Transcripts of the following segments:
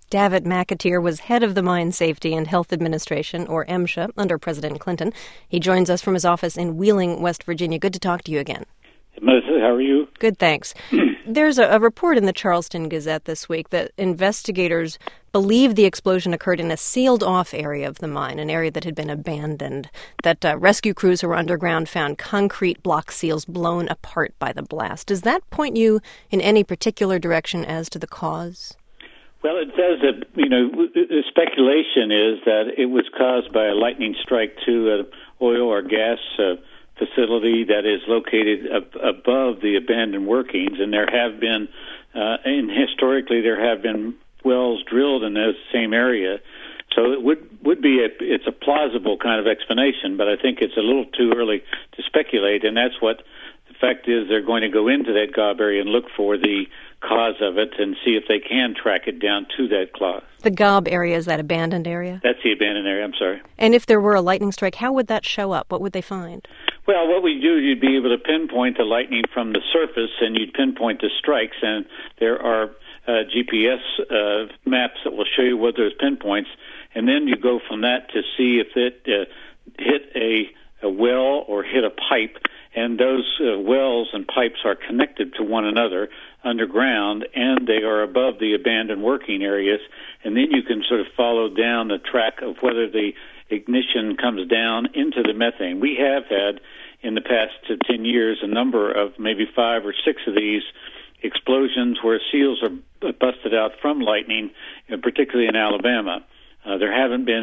Davitt McAteer was head of the Mine Safety and Health Administration, or MSHA, under President Clinton. He joins us from his office in Wheeling, West Virginia. Good to talk to you again. Melissa, how are you? Good, thanks. There's a report in the Charleston Gazette this week that investigators believe the explosion occurred in a sealed-off area of the mine, an area that had been abandoned, that rescue crews who were underground found concrete block seals blown apart by the blast. Does that point you in any particular direction as to the cause? Well, it says that, the speculation is that it was caused by a lightning strike to an oil or gas facility that is located above the abandoned workings, and there have been, historically, there have been wells drilled in that same area. So it would be it's a plausible kind of explanation, but I think it's a little too early to speculate, and that's what the fact is. They're going to go into that gob area and look for the cause of it and see if they can track it down to that cause. The gob area is that abandoned area? That's the abandoned area, I'm sorry. And if there were a lightning strike, how would that show up? What would they find? Well, what we do, you'd be able to pinpoint the lightning from the surface, and you'd pinpoint the strikes, and there are GPS maps that will show you what those pinpoints, and then you go from that to see if it hit a well or hit a pipe, and those wells and pipes are connected to one another underground, and they are above the abandoned working areas, and then you can sort of follow down the track of whether the ignition comes down into the methane. We have had, in the past 10 years, a number of maybe 5 or 6 of these explosions where seals are busted out from lightning, particularly in Alabama. There haven't been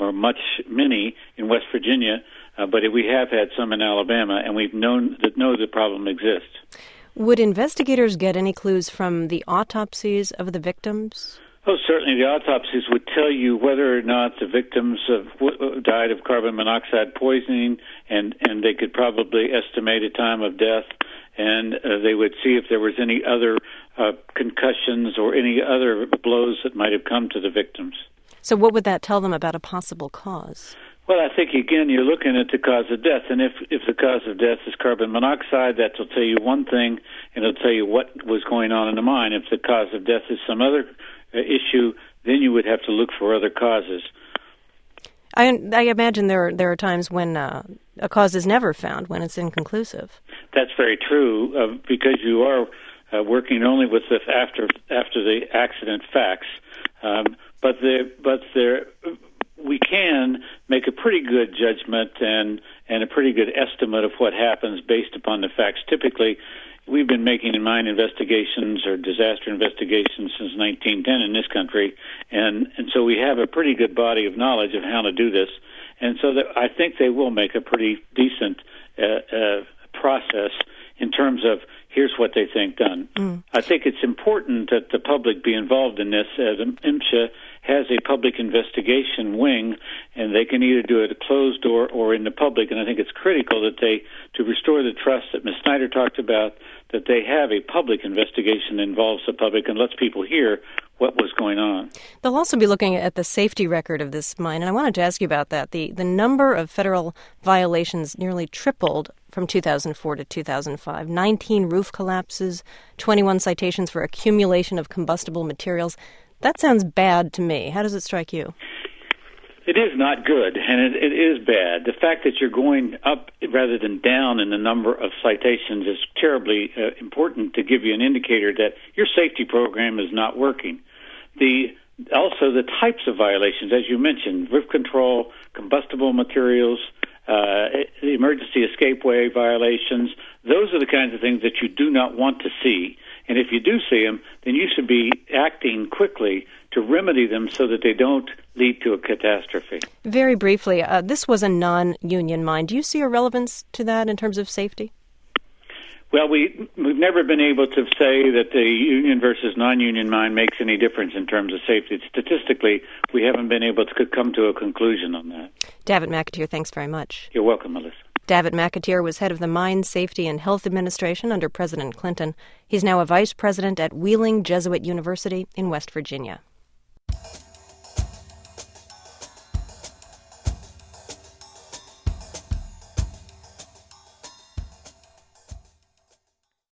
many in West Virginia, but we have had some in Alabama, and we've know the problem exists. Would investigators get any clues from the autopsies of the victims? Oh, certainly. The autopsies would tell you whether or not the victims died of carbon monoxide poisoning, and they could probably estimate a time of death, and they would see if there was any other concussions or any other blows that might have come to the victims. So what would that tell them about a possible cause? Well, I think, again, you're looking at the cause of death, and if the cause of death is carbon monoxide, that will tell you one thing, and it'll tell you what was going on in the mine. If the cause of death is some other issue, then you would have to look for other causes. I imagine there are times when a cause is never found, when it's inconclusive. That's very true, because you are working only with the after the accident facts. But we can make a pretty good judgment and a pretty good estimate of what happens based upon the facts. Typically, we've been making mine investigations or disaster investigations since 1910 in this country, and so we have a pretty good body of knowledge of how to do this. And so I think they will make a pretty decent process in terms of here's what they think done. I think it's important that the public be involved in this. MSHA has a public investigation wing, and they can either do it at a closed door or in the public. And I think it's critical that to restore the trust that Ms. Snyder talked about, that they have a public investigation that involves the public and lets people hear what was going on. They'll also be looking at the safety record of this mine, and I wanted to ask you about that. The number of federal violations nearly tripled from 2004 to 2005. 19 roof collapses, 21 citations for accumulation of combustible materials. That sounds bad to me. How does it strike you? It is not good, and it is bad. The fact that you're going up rather than down in the number of citations is terribly important to give you an indicator that your safety program is not working. Also, the types of violations, as you mentioned, roof control, combustible materials, emergency escapeway violations, those are the kinds of things that you do not want to see. And if you do see them, then you should be acting quickly to remedy them so that they don't lead to a catastrophe. Very briefly, this was a non-union mine. Do you see a relevance to that in terms of safety? Well, we've never been able to say that the union versus non-union mine makes any difference in terms of safety. Statistically, we haven't been able to come to a conclusion on that. Davitt McAteer, thanks very much. You're welcome, Melissa. Davitt McAteer was head of the Mine Safety and Health Administration under President Clinton. He's now a vice president at Wheeling Jesuit University in West Virginia.